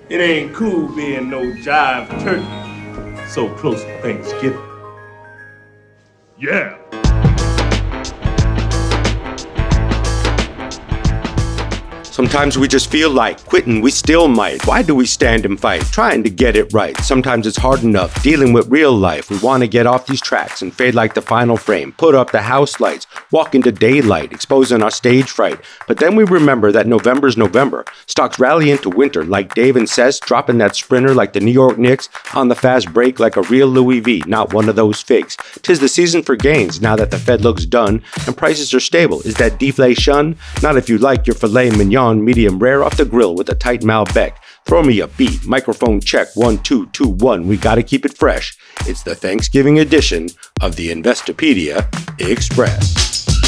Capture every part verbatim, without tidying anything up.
It ain't cool being no jive turkey so close to Thanksgiving. Yeah. Sometimes we just feel like quitting, we still might. Why do we stand and fight, trying to get it right? Sometimes it's hard enough, dealing with real life. We want to get off these tracks and fade like the final frame, put up the house lights, walk into daylight, exposing our stage fright. But then we remember that November's November. Stocks rally into winter like Dave and Cess, dropping that sprinter like the New York Knicks, on the fast break like a real Louis V, not one of those fakes. 'Tis the season for gains, now that the Fed looks done, and prices are stable. Is that deflation? Not if you like your filet mignon medium rare off the grill with a tight Malbec. Throw me a beat. Microphone check. One, two, two, one. We gotta keep it fresh. It's the Thanksgiving edition of the Investopedia Express.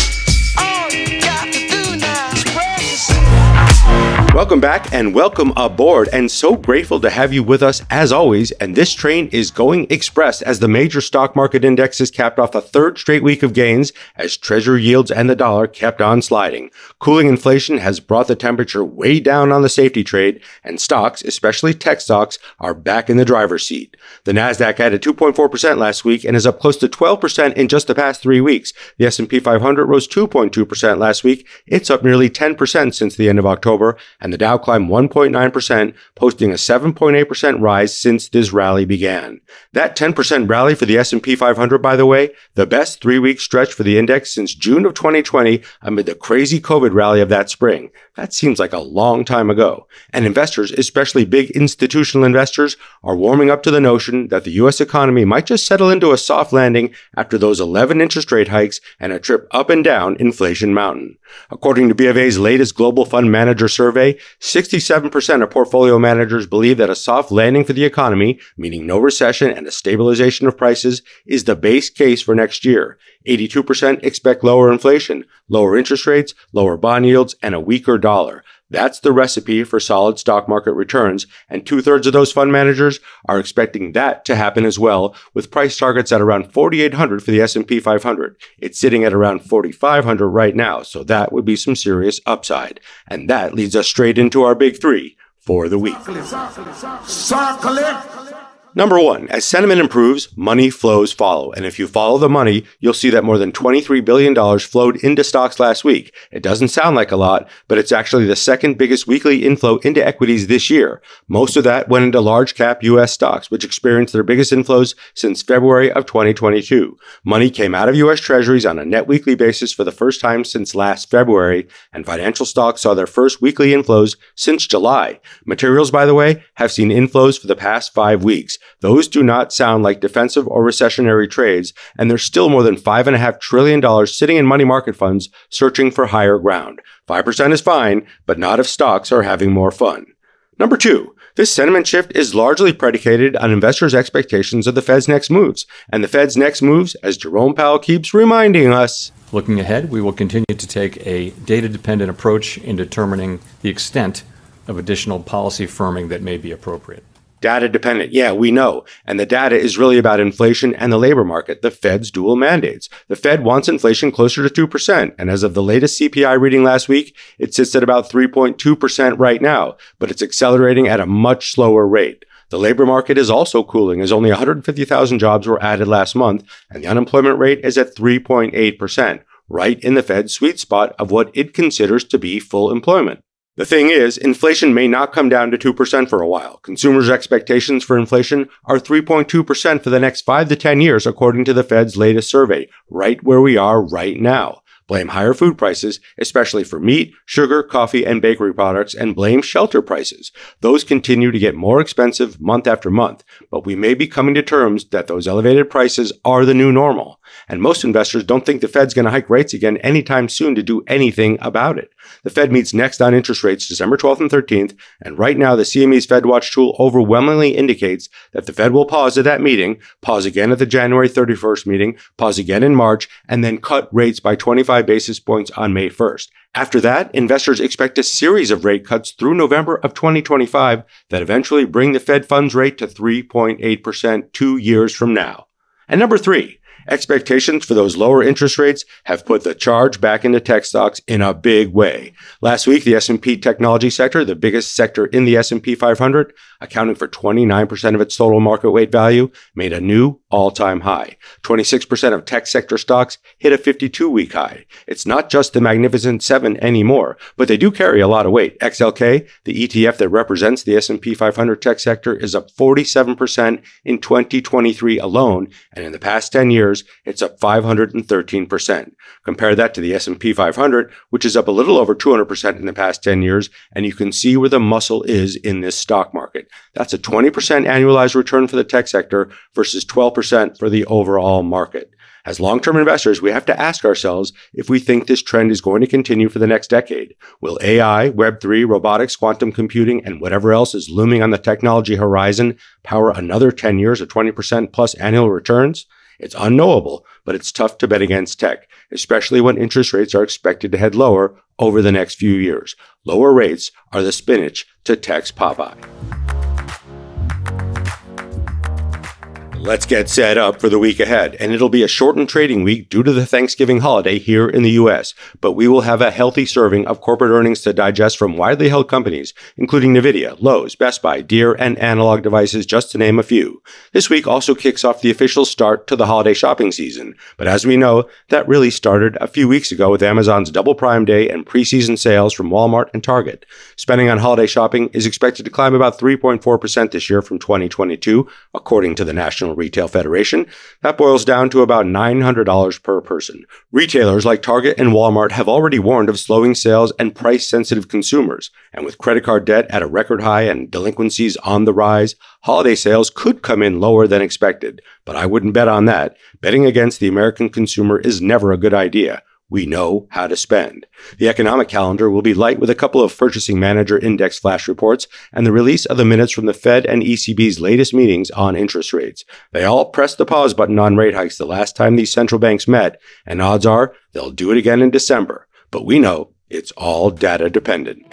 Welcome back and welcome aboard, and so grateful to have you with us as always. And this train is going express as the major stock market indexes capped off a third straight week of gains as treasury yields and the dollar kept on sliding. Cooling inflation has brought the temperature way down on the safety trade, and stocks, especially tech stocks, are back in the driver's seat. The Nasdaq added two point four percent last week and is up close to twelve percent in just the past three weeks. The S and P five hundred rose two point two percent last week. It's up nearly ten percent since the end of October, and the Dow climbed one point nine percent, posting a seven point eight percent rise since this rally began. That ten percent rally for the S and P five hundred, by the way, the best three-week stretch for the index since June of twenty twenty amid the crazy COVID rally of that spring. That seems like a long time ago. And investors, especially big institutional investors, are warming up to the notion that the U S economy might just settle into a soft landing after those eleven interest rate hikes and a trip up and down inflation mountain. According to B of A's latest Global Fund Manager Survey, sixty-seven percent of portfolio managers believe that a soft landing for the economy, meaning no recession and a stabilization of prices, is the base case for next year. eighty-two percent expect lower inflation, lower interest rates, lower bond yields, and a weaker dollar. That's the recipe for solid stock market returns, and two-thirds of those fund managers are expecting that to happen as well, with price targets at around forty-eight hundred for the S and P five hundred. It's sitting at around forty-five hundred right now, so that would be some serious upside. And that leads us straight into our big three for the week. Circle it. Number one, as sentiment improves, money flows follow. And if you follow the money, you'll see that more than twenty-three billion dollars flowed into stocks last week. It doesn't sound like a lot, but it's actually the second biggest weekly inflow into equities this year. Most of that went into large cap U S stocks, which experienced their biggest inflows since February of twenty twenty-two. Money came out of U S treasuries on a net weekly basis for the first time since last February, and financial stocks saw their first weekly inflows since July. Materials, by the way, have seen inflows for the past five weeks. Those do not sound like defensive or recessionary trades, and there's still more than five point five trillion dollars sitting in money market funds searching for higher ground. five percent is fine, but not if stocks are having more fun. Number two, this sentiment shift is largely predicated on investors' expectations of the Fed's next moves. And the Fed's next moves, as Jerome Powell keeps reminding us, looking ahead, we will continue to take a data-dependent approach in determining the extent of additional policy firming that may be appropriate. Data dependent, yeah, we know. And the data is really about inflation and the labor market, the Fed's dual mandates. The Fed wants inflation closer to two percent, and as of the latest C P I reading last week, it sits at about three point two percent right now, but it's accelerating at a much slower rate. The labor market is also cooling as only one hundred fifty thousand jobs were added last month, and the unemployment rate is at three point eight percent, right in the Fed's sweet spot of what it considers to be full employment. The thing is, inflation may not come down to two percent for a while. Consumers' expectations for inflation are three point two percent for the next five to ten years, according to the Fed's latest survey, right where we are right now. Blame higher food prices, especially for meat, sugar, coffee, and bakery products, and blame shelter prices. Those continue to get more expensive month after month, but we may be coming to terms that those elevated prices are the new normal. And most investors don't think the Fed's going to hike rates again anytime soon to do anything about it. The Fed meets next on interest rates December twelfth and thirteenth, and right now the C M E's FedWatch tool overwhelmingly indicates that the Fed will pause at that meeting, pause again at the January thirty-first meeting, pause again in March, and then cut rates by twenty-five basis points on May first. After that, investors expect a series of rate cuts through November of twenty twenty-five that eventually bring the Fed funds rate to three point eight percent two years from now. And number three, Expectations for those lower interest rates have put the charge back into tech stocks in a big way. Last week, the S and P technology sector, the biggest sector in the S and P five hundred, accounting for twenty-nine percent of its total market weight value, made a new all-time high. twenty-six percent of tech sector stocks hit a fifty-two-week high. It's not just the Magnificent Seven anymore, but they do carry a lot of weight. X L K, the E T F that represents the S and P five hundred tech sector, is up forty-seven percent in twenty twenty-three alone, and in the past ten years, it's up five hundred thirteen percent. Compare that to the S and P five hundred, which is up a little over two hundred percent in the past ten years, and you can see where the muscle is in this stock market. That's a twenty percent annualized return for the tech sector versus twelve percent for the overall market. As long-term investors, we have to ask ourselves if we think this trend is going to continue for the next decade. Will A I, Web three, robotics, quantum computing, and whatever else is looming on the technology horizon power another ten years of twenty percent plus annual returns? It's unknowable, but it's tough to bet against tech, especially when interest rates are expected to head lower over the next few years. Lower rates are the spinach to tech's Popeye. Let's get set up for the week ahead, and it'll be a shortened trading week due to the Thanksgiving holiday here in the U S, but we will have a healthy serving of corporate earnings to digest from widely held companies, including NVIDIA, Lowe's, Best Buy, Deere, and Analog Devices, just to name a few. This week also kicks off the official start to the holiday shopping season, but as we know, that really started a few weeks ago with Amazon's Double Prime Day and preseason sales from Walmart and Target. Spending on holiday shopping is expected to climb about three point four percent this year from twenty twenty-two, according to the National Retail Federation. That boils down to about nine hundred dollars per person. Retailers like Target and Walmart have already warned of slowing sales and price-sensitive consumers. And with credit card debt at a record high and delinquencies on the rise, holiday sales could come in lower than expected. But I wouldn't bet on that. Betting against the American consumer is never a good idea. We know how to spend. The economic calendar will be light with a couple of Purchasing Manager Index flash reports and the release of the minutes from the Fed and E C B's latest meetings on interest rates. They all pressed the pause button on rate hikes the last time these central banks met, and odds are they'll do it again in December. But we know it's all data dependent.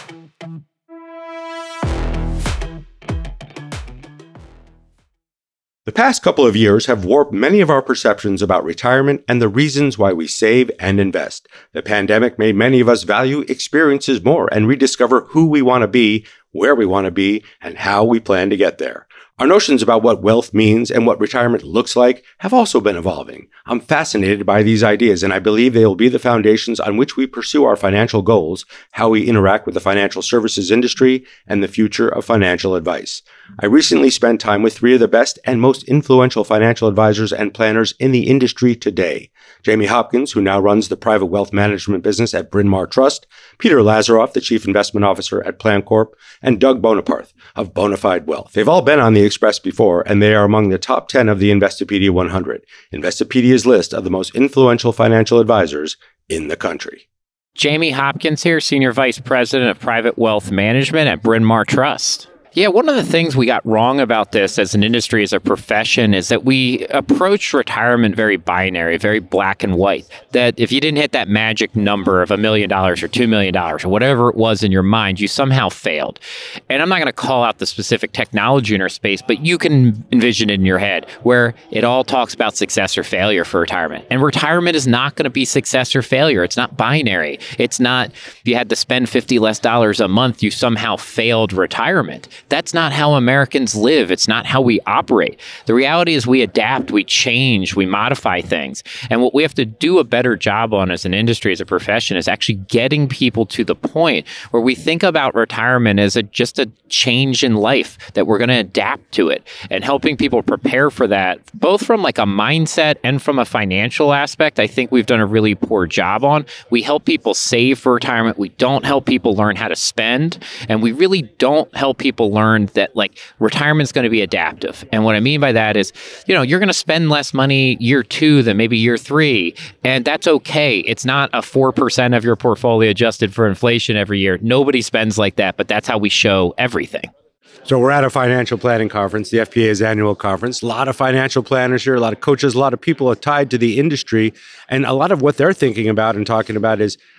The past couple of years have warped many of our perceptions about retirement and the reasons why we save and invest. The pandemic made many of us value experiences more and rediscover who we want to be, where we want to be, and how we plan to get there. Our notions about what wealth means and what retirement looks like have also been evolving. I'm fascinated by these ideas, and I believe they will be the foundations on which we pursue our financial goals, how we interact with the financial services industry, and the future of financial advice. I recently spent time with three of the best and most influential financial advisors and planners in the industry today. Jamie Hopkins, who now runs the private wealth management business at Bryn Mawr Trust, Peter Lazaroff, the chief investment officer at PlanCorp, and Doug Bonaparte of Bonafide Wealth. They've all been on the Express before, and they are among the top ten of the Investopedia one hundred, Investopedia's list of the most influential financial advisors in the country. Jamie Hopkins here, Senior Vice President of Private Wealth Management at Bryn Mawr Trust. Yeah, one of the things we got wrong about this as an industry, as a profession, is that we approach retirement very binary, very black and white. That if you didn't hit that magic number of a million dollars or two million dollars or whatever it was in your mind, you somehow failed. And I'm not going to call out the specific technology in our space, but you can envision it in your head where it all talks about success or failure for retirement. And retirement is not going to be success or failure. It's not binary. It's not if you had to spend fifty less dollars a month, you somehow failed retirement. That's not how Americans live. It's not how we operate. The reality is we adapt, we change, we modify things. And what we have to do a better job on as an industry, as a profession, is actually getting people to the point where we think about retirement as a, just a change in life, that we're going to adapt to it, and helping people prepare for that, both from like a mindset and from a financial aspect. I think we've done a really poor job on. We help people save for retirement. We don't help people learn how to spend. And we really don't help people learn that like retirement is going to be adaptive. And what I mean by that is, you know, you're going to spend less money year two than maybe year three. And that's okay. It's not a four percent of your portfolio adjusted for inflation every year. Nobody spends like that, but that's how we show everything. So we're at a financial planning conference, the F P A's annual conference. A lot of financial planners here, a lot of coaches, a lot of people are tied to the industry. And a lot of what they're thinking about and talking about is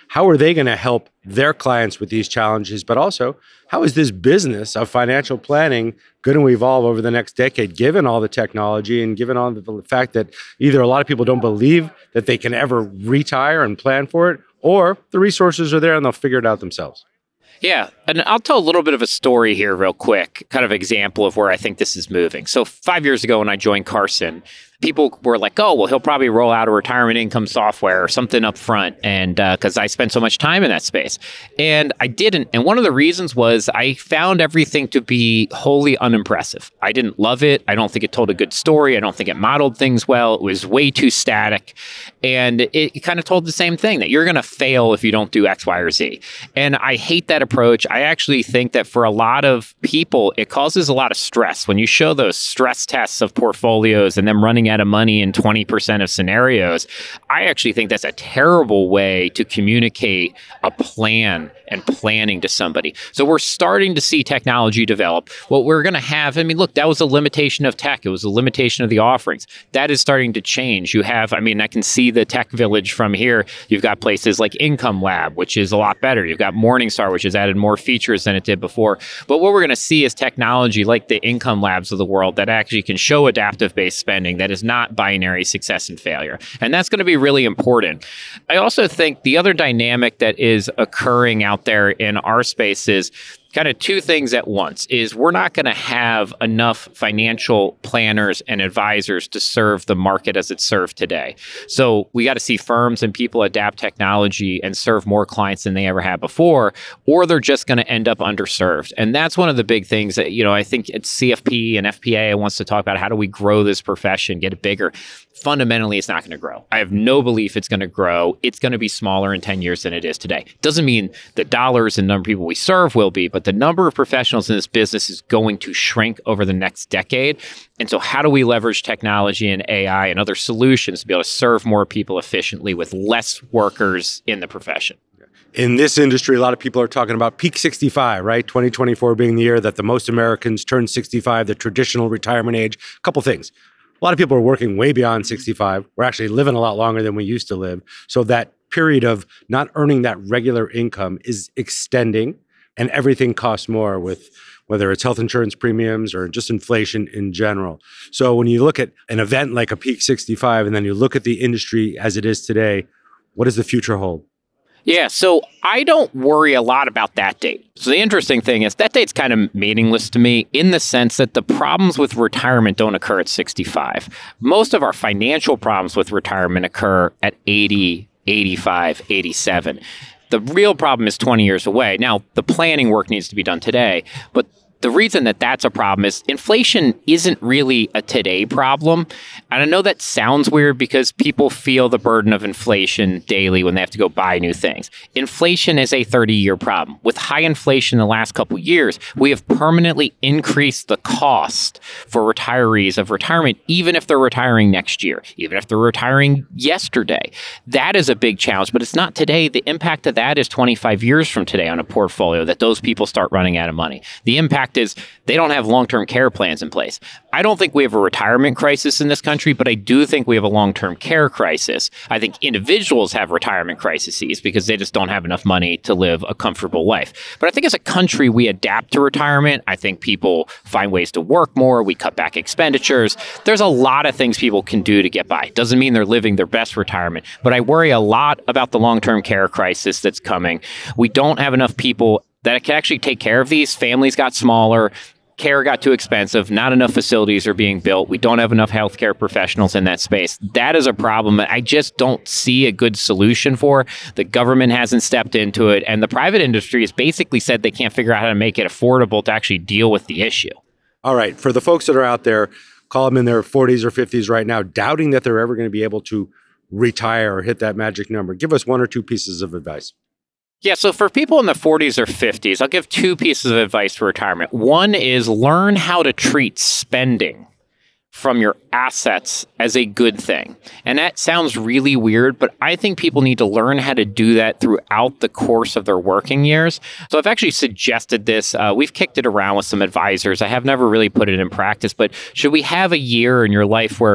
how are they going to help their clients with these challenges? But also, how is this business of financial planning going to evolve over the next decade, given all the technology and given all the fact that either a lot of people don't believe that they can ever retire and plan for it, or the resources are there and they'll figure it out themselves? Yeah, and I'll tell a little bit of a story here real quick, kind of example of where I think this is moving. So five years ago when I joined Carson, people were like, oh, well, he'll probably roll out a retirement income software or something up front, and because uh, I spent so much time in that space. And I didn't. And one of the reasons was I found everything to be wholly unimpressive. I didn't love it. I don't think it told a good story. I don't think it modeled things well. It was way too static. And it, it kind of told the same thing, that you're going to fail if you don't do X, Y, or Z. And I hate that approach. I actually think that for a lot of people, it causes a lot of stress. When you show those stress tests of portfolios and them running out of money in twenty percent of scenarios, I actually think that's a terrible way to communicate a plan and planning to somebody. So we're starting to see technology develop. What we're going to have, I mean, look, that was a limitation of tech. It was a limitation of the offerings. That is starting to change. You have, I mean, I can see the tech village from here. You've got places like Income Lab, which is a lot better. You've got Morningstar, which has added more features than it did before. But what we're going to see is technology like the Income Labs of the world that actually can show adaptive-based spending, that is not binary success and failure. And that's going to be really important. I also think the other dynamic that is occurring out there in our space is kind of two things at once. Is we're not going to have enough financial planners and advisors to serve the market as it's served today. So we got to see firms and people adapt technology and serve more clients than they ever had before, or they're just going to end up underserved. And that's one of the big things that, you know, I think it's C F P and F P A wants to talk about, how do we grow this profession, get it bigger? Fundamentally, it's not going to grow. I have no belief it's going to grow. It's going to be smaller in ten years than it is today. Doesn't mean the dollars and number of people we serve will be, but the number of professionals in this business is going to shrink over the next decade. And so how do we leverage technology and A I and other solutions to be able to serve more people efficiently with less workers in the profession? In this industry, a lot of people are talking about peak sixty-five, right? twenty twenty-four being the year that the most Americans turn sixty-five, the traditional retirement age. A couple things. A lot of people are working way beyond sixty-five. We're actually living a lot longer than we used to live. So that period of not earning that regular income is extending, and everything costs more, with whether it's health insurance premiums or just inflation in general. So when you look at an event like a peak sixty-five, and then you look at the industry as it is today, what does the future hold? Yeah, so I don't worry a lot about that date. So the interesting thing is that date's kind of meaningless to me in the sense that the problems with retirement don't occur at sixty-five. Most of our financial problems with retirement occur at eighty, eighty-five, eighty-seven. The real problem is twenty years away. Now, the planning work needs to be done today, but the reason that that's a problem is inflation isn't really a today problem. And I know that sounds weird because people feel the burden of inflation daily when they have to go buy new things. Inflation is a thirty-year problem. With high inflation in the last couple of years, we have permanently increased the cost for retirees of retirement, even if they're retiring next year, even if they're retiring yesterday. That is a big challenge, but it's not today. The impact of that is twenty-five years from today on a portfolio that those people start running out of money. The impact is they don't have long-term care plans in place. I don't think we have a retirement crisis in this country, but I do think we have a long-term care crisis. I think individuals have retirement crises because they just don't have enough money to live a comfortable life. But I think as a country, we adapt to retirement. I think people find ways to work more. We cut back expenditures. There's a lot of things people can do to get by. Doesn't mean they're living their best retirement, but I worry a lot about the long-term care crisis that's coming. We don't have enough people that can actually take care of these. Families got smaller. Care got too expensive. Not enough facilities are being built. We don't have enough healthcare professionals in that space. That is a problem that I just don't see a good solution for. The government hasn't stepped into it, and the private industry has basically said they can't figure out how to make it affordable to actually deal with the issue. All right. For the folks that are out there, call them in their forties or fifties right now, doubting that they're ever going to be able to retire or hit that magic number, give us one or two pieces of advice. Yeah, so for people in the forties or fifties, I'll give two pieces of advice for retirement. One is learn how to treat spending from your assets as a good thing. And that sounds really weird, but I think people need to learn how to do that throughout the course of their working years. So I've actually suggested this. Uh, we've kicked it around with some advisors. I have never really put it in practice, but should we have a year in your life where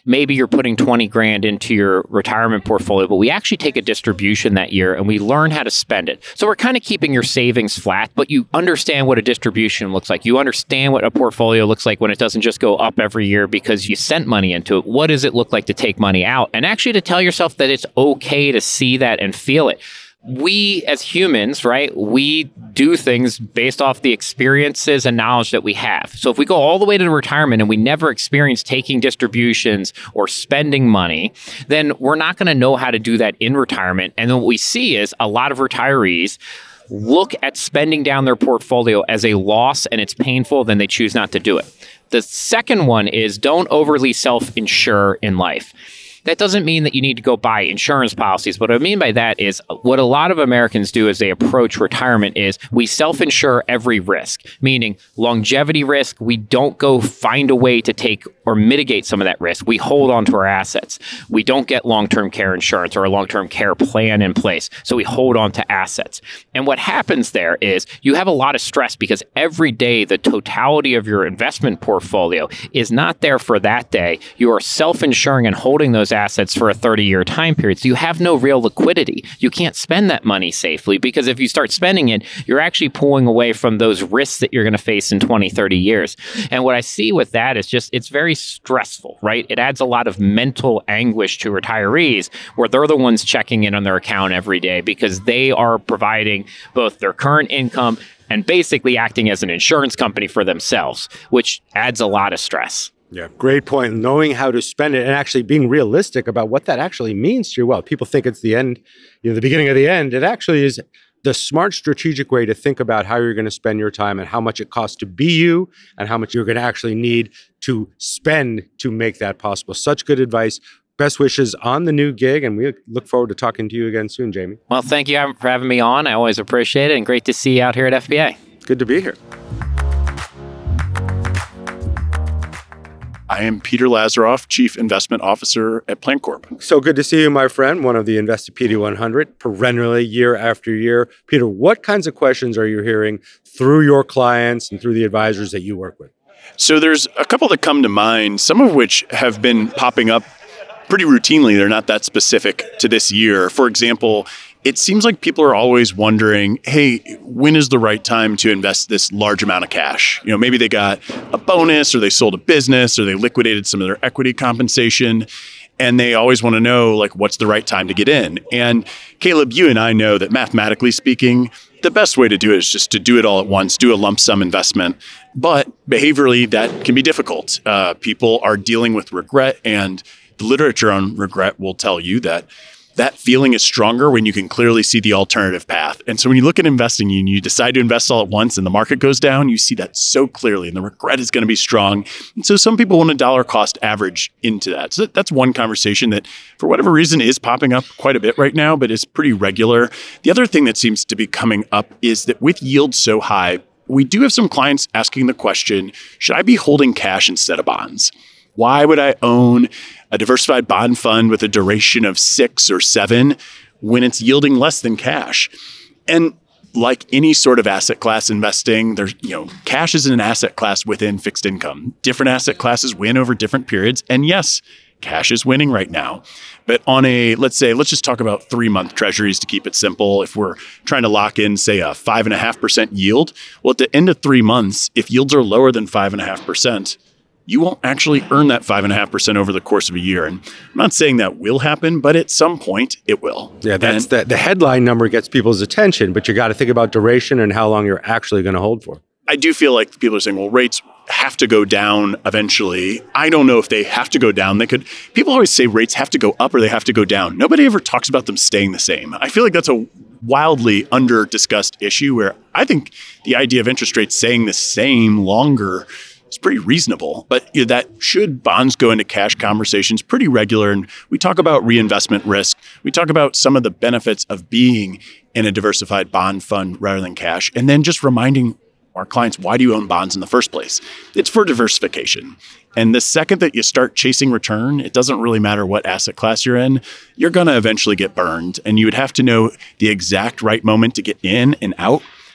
maybe you're putting twenty grand into your retirement portfolio, but we actually take a distribution that year and we learn how to spend it. So we're kind of keeping your savings flat, but you understand what a distribution looks like. You understand what a portfolio looks like when it doesn't just go up every year because you sent money into it. What does it look like to take money out? And actually to tell yourself that it's okay to see that and feel it. We as humans, right, we do things based off the experiences and knowledge that we have. So if we go all the way to retirement and we never experience taking distributions or spending money, then we're not going to know how to do that in retirement. And then what we see is a lot of retirees look at spending down their portfolio as a loss and it's painful, then they choose not to do it. The second one is don't overly self-insure in life. That doesn't mean that you need to go buy insurance policies. What I mean by that is what a lot of Americans do as they approach retirement is we self-insure every risk, meaning longevity risk. We don't go find a way to take or mitigate some of that risk. We hold on to our assets. We don't get long-term care insurance or a long-term care plan in place. So we hold on to assets. And what happens there is you have a lot of stress because every day the totality of your investment portfolio is not there for that day. You are self-insuring and holding those assets for a thirty-year time period. So you have no real liquidity. You can't spend that money safely because if you start spending it, you're actually pulling away from those risks that you're going to face in twenty, thirty years. And what I see with that is just, it's very stressful, right? It adds a lot of mental anguish to retirees where they're the ones checking in on their account every day because they are providing both their current income and basically acting as an insurance company for themselves, which adds a lot of stress. Yeah, great point. Knowing how to spend it and actually being realistic about what that actually means to your wealth. People think it's the end, you know, the beginning of the end. It actually is the smart strategic way to think about how you're going to spend your time and how much it costs to be you and how much you're going to actually need to spend to make that possible. Such good advice. Best wishes on the new gig, and we look forward to talking to you again soon, Jamie. Well, thank you for having me on. I always appreciate it, and great to see you out here at F B A. Good to be here. I am Peter Lazaroff, Chief Investment Officer at PlanCorp. So good to see you, my friend, one of the Investopedia one hundred, perennially year after year. Peter, what kinds of questions are you hearing through your clients and through the advisors that you work with? So there's a couple that come to mind, some of which have been popping up pretty routinely. They're not that specific to this year. For example, it seems like people are always wondering, hey, when is the right time to invest this large amount of cash? You know, maybe they got a bonus or they sold a business or they liquidated some of their equity compensation. And they always want to know, like, what's the right time to get in? And Caleb, you and I know that mathematically speaking, the best way to do it is just to do it all at once, do a lump sum investment. But behaviorally, that can be difficult. Uh, people are dealing with regret, and the literature on regret will tell you that that feeling is stronger when you can clearly see the alternative path. And so when you look at investing and you decide to invest all at once and the market goes down, you see that so clearly and the regret is going to be strong. And so some people want a dollar cost average into that. So that's one conversation that for whatever reason is popping up quite a bit right now, but is pretty regular. The other thing that seems to be coming up is that with yields so high, we do have some clients asking the question, should I be holding cash instead of bonds? Why would I own a diversified bond fund with a duration of six or seven when it's yielding less than cash? And like any sort of asset class investing, there's, you know, cash is an asset class within fixed income. Different asset classes win over different periods. And yes, cash is winning right now. But on a, let's say, let's just talk about three month treasuries to keep it simple. If we're trying to lock in, say, a five and a half percent yield, well, at the end of three months, if yields are lower than five and a half percent, you won't actually earn that five and a half percent over the course of a year. And I'm not saying that will happen, but at some point it will. Yeah, that's and, the, the headline number gets people's attention, but you got to think about duration and how long you're actually going to hold for. I do feel like people are saying, well, rates have to go down eventually. I don't know if they have to go down. They could. People always say rates have to go up or they have to go down. Nobody ever talks about them staying the same. I feel like that's a wildly under-discussed issue where I think the idea of interest rates staying the same longer is pretty reasonable, but you know, that should bonds go into cash conversations pretty regular. And we talk about reinvestment risk. We talk about some of the benefits of being in a diversified bond fund rather than cash. And then just reminding our clients, why do you own bonds in the first place? It's for diversification. And the second that you start chasing return, it doesn't really matter what asset class you're in, you're going to eventually get burned. And you would have to know the exact right moment to get in and out.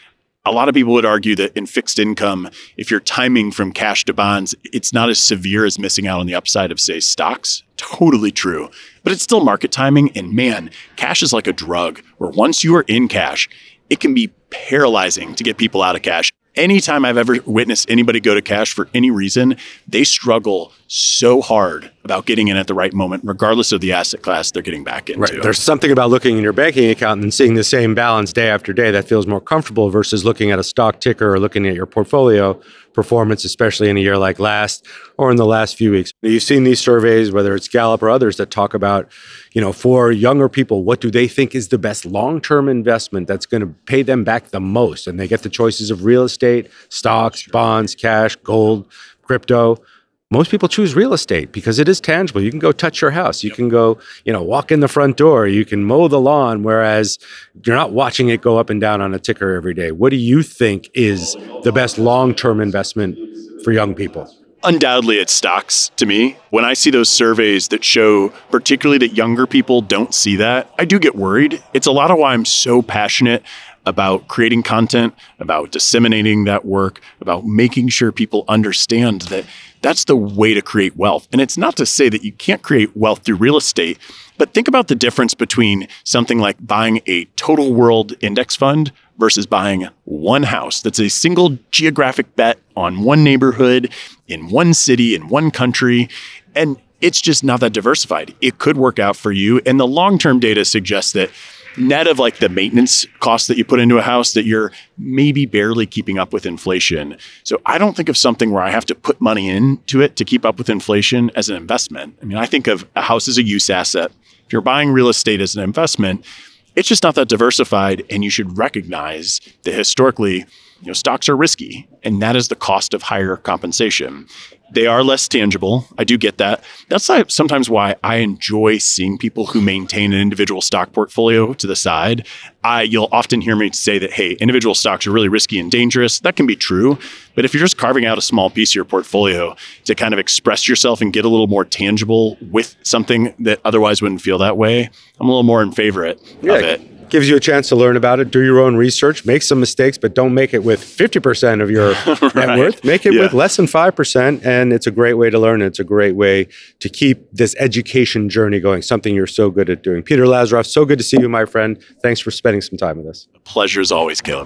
A lot of people would argue that in fixed income, if you're timing from cash to bonds, it's not as severe as missing out on the upside of, say, stocks. Totally true. But it's still market timing. And man, cash is like a drug where once you are in cash, it can be paralyzing to get people out of cash. Anytime I've ever witnessed anybody go to cash for any reason, they struggle so hard about getting in at the right moment, regardless of the asset class they're getting back into. Right. There's something about looking in your banking account and seeing the same balance day after day that feels more comfortable versus looking at a stock ticker or looking at your portfolio performance, especially in a year like last or in the last few weeks. You've seen these surveys, whether it's Gallup or others, that talk about, you know, for younger people, what do they think is the best long-term investment that's going to pay them back the most? And they get the choices of real estate, stocks, bonds, cash, gold, crypto. Most people choose real estate because it is tangible. You can go touch your house. You can go, you know, walk in the front door. You can mow the lawn, whereas you're not watching it go up and down on a ticker every day. What do you think is the best long-term investment for young people? Undoubtedly, it's stocks to me. When I see those surveys that show particularly that younger people don't see that, I do get worried. It's a lot of why I'm so passionate about creating content, about disseminating that work, about making sure people understand that that's the way to create wealth. And it's not to say that you can't create wealth through real estate, but think about the difference between something like buying a total world index fund versus buying one house that's a single geographic bet on one neighborhood, in one city, in one country. And it's just not that diversified. It could work out for you. And the long-term data suggests that net of like the maintenance costs that you put into a house, that you're maybe barely keeping up with inflation. So I don't think of something where I have to put money into it to keep up with inflation as an investment. I mean, I think of a house as a use asset. If you're buying real estate as an investment, it's just not that diversified. And you should recognize that historically, you know, stocks are risky, and that is the cost of higher compensation. They are less tangible. I do get that. That's sometimes why I enjoy seeing people who maintain an individual stock portfolio to the side. I, you'll often hear me say that, hey, individual stocks are really risky and dangerous. That can be true. But if you're just carving out a small piece of your portfolio to kind of express yourself and get a little more tangible with something that otherwise wouldn't feel that way, I'm a little more in favor of yeah. it. Gives you a chance to learn about it, do your own research, make some mistakes, but don't make it with fifty percent of your right. net worth. Make it yeah. with less than five percent, and it's a great way to learn. It's a great way to keep this education journey going, something you're so good at doing. Peter Lazaroff, so good to see you, my friend. Thanks for spending some time with us. A pleasure as always, Caleb.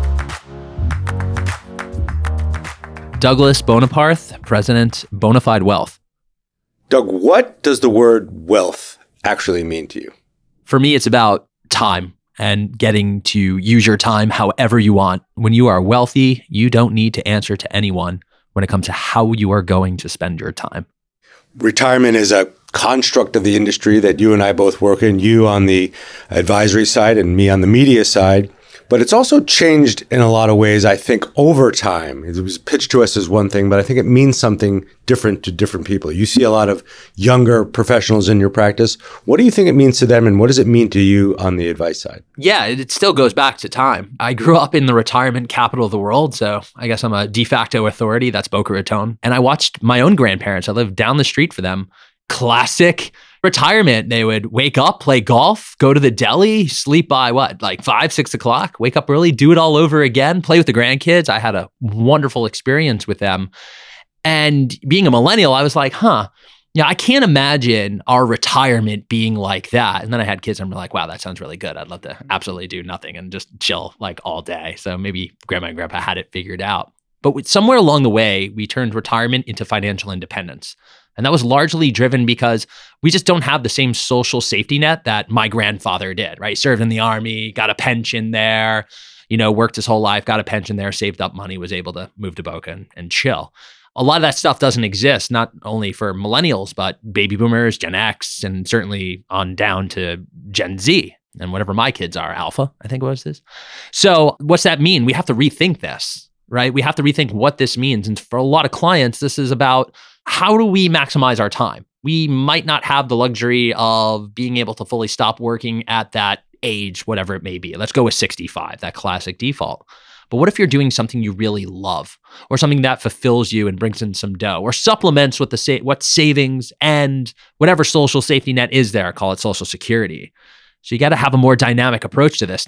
Douglas Bonaparth, President, Bonafide Wealth. Doug, what does the word wealth actually mean to you? For me, it's about time and getting to use your time however you want. When you are wealthy, you don't need to answer to anyone when it comes to how you are going to spend your time. Retirement is a construct of the industry that you and I both work in, you on the advisory side and me on the media side. But it's also changed in a lot of ways, I think, over time. It was pitched to us as one thing, but I think it means something different to different people. You see a lot of younger professionals in your practice. What do you think it means to them, and what does it mean to you on the advice side? Yeah, it still goes back to time. I grew up in the retirement capital of the world, so I guess I'm a de facto authority. That's Boca Raton. And I watched my own grandparents. I lived down the street for them. Classic retirement. They would wake up, play golf, go to the deli, sleep by what, like five, six o'clock, wake up early, do it all over again, play with the grandkids. I had a wonderful experience with them. And being a millennial, I was like, huh, yeah, I can't imagine our retirement being like that. And then I had kids and I'm like, wow, that sounds really good. I'd love to absolutely do nothing and just chill like all day. So maybe grandma and grandpa had it figured out. But somewhere along the way, we turned retirement into financial independence. And that was largely driven because we just don't have the same social safety net that my grandfather did, right? Served in the army, got a pension there, you know, worked his whole life, got a pension there, saved up money, was able to move to Boca and, and chill. A lot of that stuff doesn't exist, not only for millennials, but baby boomers, Gen X, and certainly on down to Gen Z and whatever my kids are, Alpha, I think it was this. So what's that mean? We have to rethink this, right? We have to rethink what this means. And for a lot of clients, this is about how do we maximize our time? We might not have the luxury of being able to fully stop working at that age, whatever it may be. Let's go with sixty-five, that classic default. But what if you're doing something you really love, or something that fulfills you and brings in some dough, or supplements with the sa- what savings and whatever social safety net is there, call it Social Security. So you got to have a more dynamic approach to this now.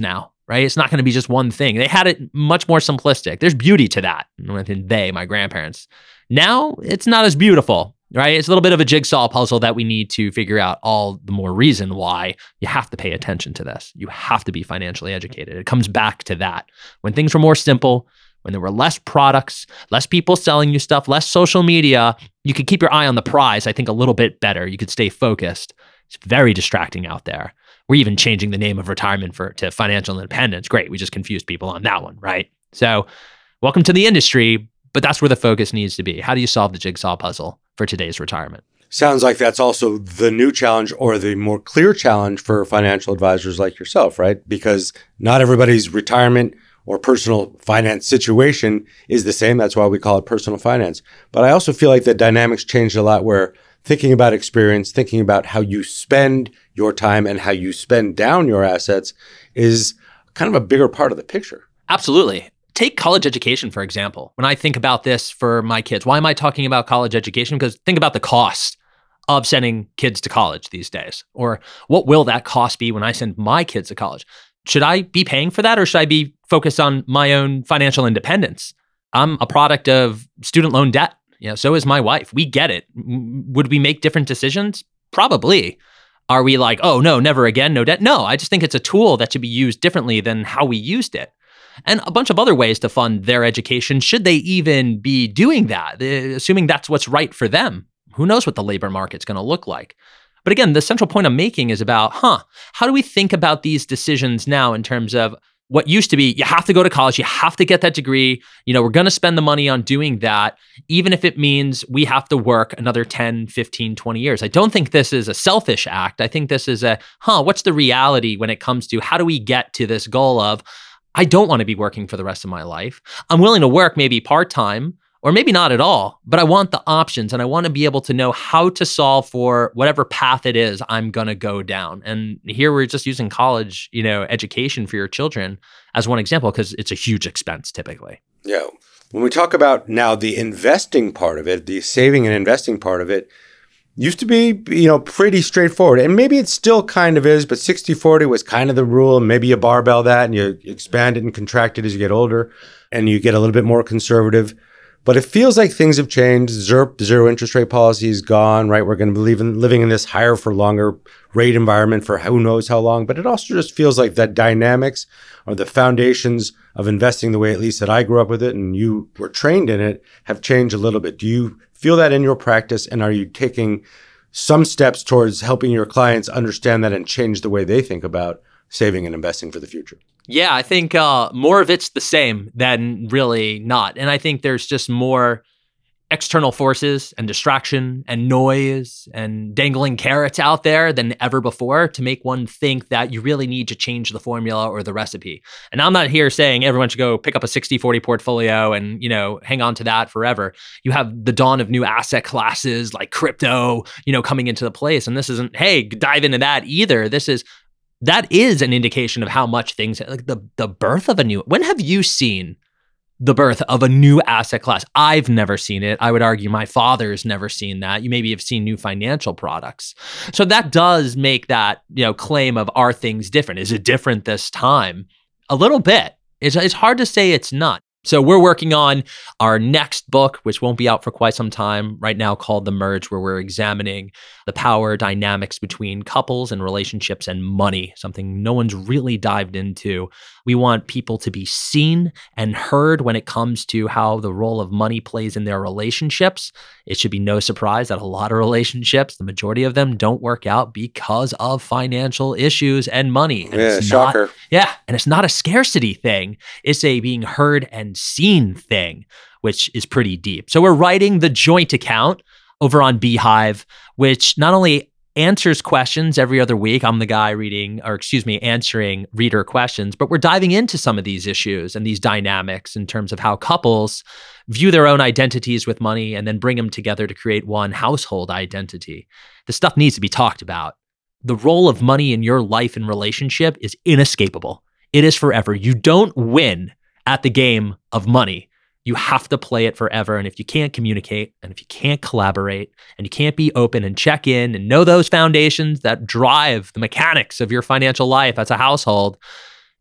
right? It's not going to be just one thing. They had it much more simplistic. There's beauty to that. And they, my grandparents. Now it's not as beautiful, right? It's a little bit of a jigsaw puzzle that we need to figure out, all the more reason why you have to pay attention to this. You have to be financially educated. It comes back to that. When things were more simple, when there were less products, less people selling you stuff, less social media, you could keep your eye on the prize, I think, a little bit better. You could stay focused. It's very distracting out there. We're even changing the name of retirement for to financial independence. Great. We just confused people on that one, right? So welcome to the industry, but that's where the focus needs to be. How do you solve the jigsaw puzzle for today's retirement? Sounds like that's also the new challenge, or the more clear challenge for financial advisors like yourself, right? Because not everybody's retirement or personal finance situation is the same. That's why we call it personal finance. But I also feel like the dynamics changed a lot, where thinking about experience, thinking about how you spend your time and how you spend down your assets is kind of a bigger part of the picture. Absolutely. Take college education, for example. When I think about this for my kids, why am I talking about college education? Because think about the cost of sending kids to college these days, or what will that cost be when I send my kids to college? Should I be paying for that, or should I be focused on my own financial independence? I'm a product of student loan debt. Yeah, so is my wife. We get it. Would we make different decisions? Probably. Are we like, oh, no, never again, no debt? No, I just think it's a tool that should be used differently than how we used it. And a bunch of other ways to fund their education, should they even be doing that, assuming that's what's right for them. Who knows what the labor market's going to look like? But again, the central point I'm making is about, huh, how do we think about these decisions now in terms of what used to be, you have to go to college, you have to get that degree, you know, we're going to spend the money on doing that, even if it means we have to work another ten, fifteen, twenty years. I don't think this is a selfish act. I think this is a, huh, what's the reality when it comes to how do we get to this goal of, I don't want to be working for the rest of my life. I'm willing to work maybe part-time, or maybe not at all, but I want the options, and I want to be able to know how to solve for whatever path it is I'm going to go down. And here we're just using college, you know, education for your children as one example, because it's a huge expense typically. Yeah. When we talk about now the investing part of it, the saving and investing part of it, used to be, you know, pretty straightforward. And maybe it still kind of is, but sixty forty was kind of the rule. Maybe you barbell that and you expand it and contract it as you get older, and you get a little bit more conservative. But it feels like things have changed. Z I R P, zero interest rate policy, is gone, right? We're going to be living, living in this higher for longer rate environment for who knows how long. But it also just feels like that dynamics, or the foundations of investing, the way at least that I grew up with it and you were trained in it, have changed a little bit. Do you feel that in your practice? And are you taking some steps towards helping your clients understand that and change the way they think about saving and investing for the future? Yeah, I think uh, more of it's the same than really not. And I think there's just more external forces and distraction and noise and dangling carrots out there than ever before to make one think that you really need to change the formula or the recipe. And I'm not here saying everyone should go pick up a sixty forty portfolio and, you know, hang on to that forever. You have the dawn of new asset classes like crypto, you know, coming into the place. And this isn't, hey, dive into that either. This is, that is an indication of how much things, like the, the birth of a new, when have you seen the birth of a new asset class? I've never seen it. I would argue my father's never seen that. You maybe have seen new financial products. So that does make that, you know, claim of, are things different? Is it different this time? A little bit. It's, it's hard to say it's not. So we're working on our next book, which won't be out for quite some time right now, called The Merge, where we're examining the power dynamics between couples and relationships and money, something no one's really dived into. We want people to be seen and heard when it comes to how the role of money plays in their relationships. It should be no surprise that a lot of relationships, the majority of them, don't work out because of financial issues and money. And yeah, it's shocker. Not, yeah, and it's not a scarcity thing. It's a being heard and seen thing, which is pretty deep. So we're writing the joint account over on Beehive, which not only answers questions every other week. I'm the guy reading, or excuse me, answering reader questions, but we're diving into some of these issues and these dynamics in terms of how couples view their own identities with money and then bring them together to create one household identity. The stuff needs to be talked about. The role of money in your life and relationship is inescapable. It is forever. You don't win at the game of money. You have to play it forever. And if you can't communicate, and if you can't collaborate, and you can't be open and check in and know those foundations that drive the mechanics of your financial life as a household,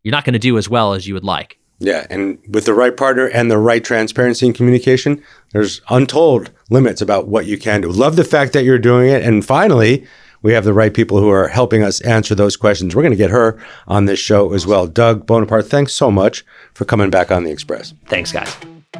you're not going to do as well as you would like. Yeah, and with the right partner and the right transparency and communication, there's untold limits about what you can do. Love the fact that you're doing it. And finally, we have the right people who are helping us answer those questions. We're going to get her on this show as well. Doug Bonaparte, thanks so much for coming back on The Express. Thanks, guys.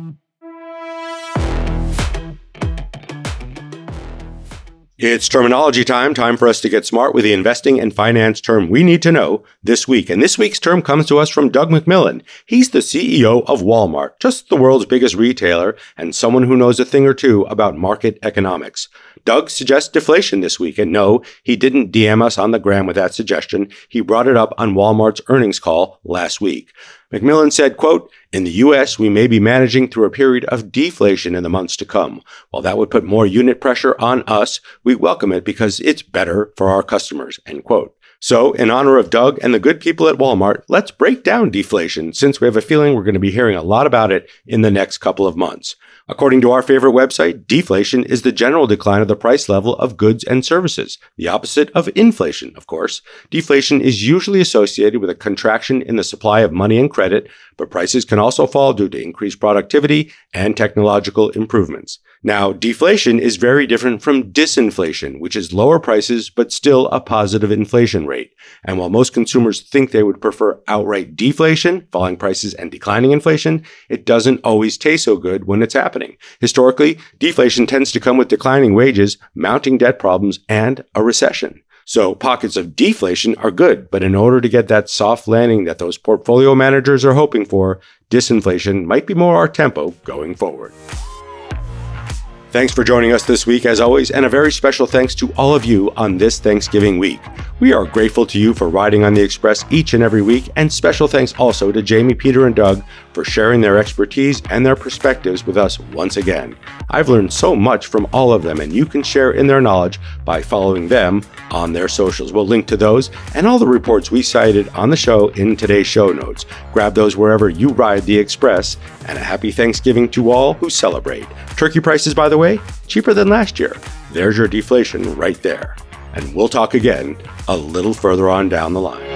It's terminology time, time for us to get smart with the investing and finance term we need to know this week. And this week's term comes to us from Doug McMillon. He's the C E O of Walmart, just the world's biggest retailer and someone who knows a thing or two about market economics. Doug suggests deflation this week, and no, he didn't D M us on the gram with that suggestion. He brought it up on Walmart's earnings call last week. McMillon said, quote, "In the U S, we may be managing through a period of deflation in the months to come. While that would put more unit pressure on us, we welcome it because it's better for our customers," end quote. So, in honor of Doug and the good people at Walmart, let's break down deflation, since we have a feeling we're going to be hearing a lot about it in the next couple of months. According to our favorite website, deflation is the general decline of the price level of goods and services, the opposite of inflation, of course. Deflation is usually associated with a contraction in the supply of money and credit, but prices can also fall due to increased productivity and technological improvements. Now, deflation is very different from disinflation, which is lower prices but still a positive inflation rate. And while most consumers think they would prefer outright deflation, falling prices and declining inflation, it doesn't always taste so good when it's happening. Historically, deflation tends to come with declining wages, mounting debt problems, and a recession. So pockets of deflation are good, but in order to get that soft landing that those portfolio managers are hoping for, disinflation might be more our tempo going forward. Thanks for joining us this week, as always, and a very special thanks to all of you on this Thanksgiving week. We are grateful to you for riding on the Express each and every week, and special thanks also to Jamie, Peter, and Doug for sharing their expertise and their perspectives with us once again. I've learned so much from all of them, and you can share in their knowledge by following them on their socials. We'll link to those and all the reports we cited on the show in today's show notes. Grab those wherever you ride the Express, and a happy Thanksgiving to all who celebrate. Turkey prices, by the way, cheaper than last year. There's your deflation right there. And we'll talk again a little further on down the line.